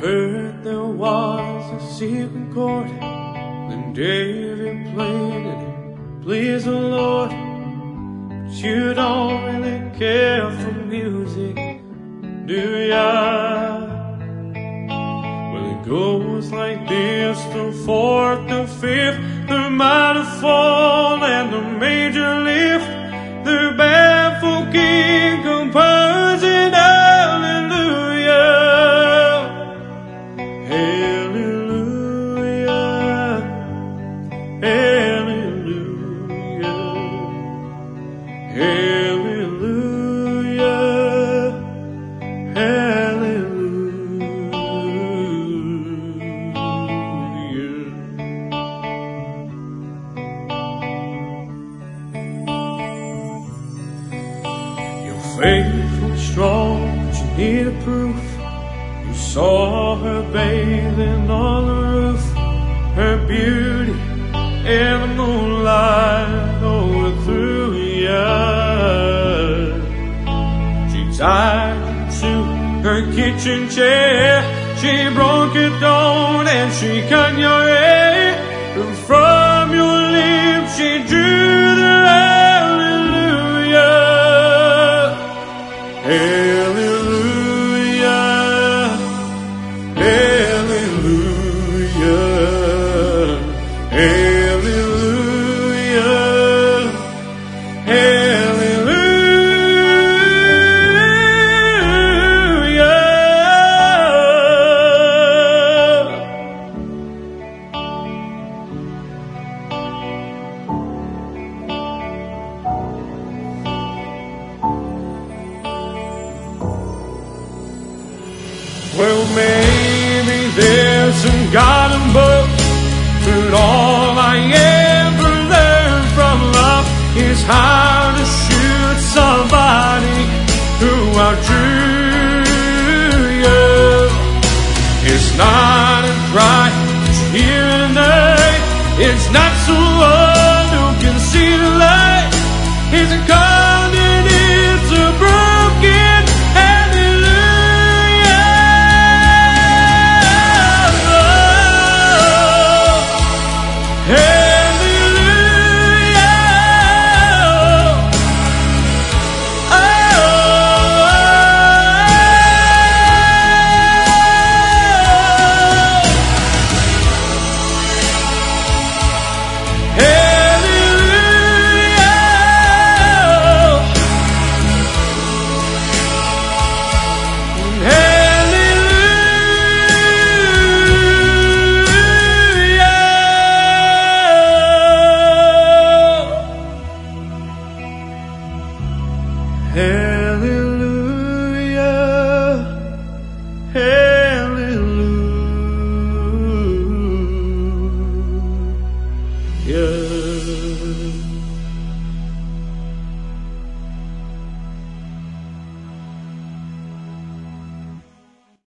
heard there was a secret chord when David played it, and pleased the Lord. But you don't really care for music, do ya? Well, it goes like this: the fourth, the fifth, the minor fall, and the major lift. The baffled king composing hallelujah, hallelujah, hallelujah, hallelujah, hallelujah. Faith was strong, but you needed proof. You saw her bathing on the roof, her beauty in the moonlight overthrew ya. She tied you to her kitchen chair, she broke it down and she cut your hair, and from your lips she drew the hallelujah. Hallelujah, hallelujah, hallelujah, hallelujah. Well, maybe there's some garden book, but all I ever learned from love is how to shoot somebody who outdrew you. It's not a cry that you hear at night, it's not someone who can see the light, it's a call that it's a broken hallelujah, hallelujah.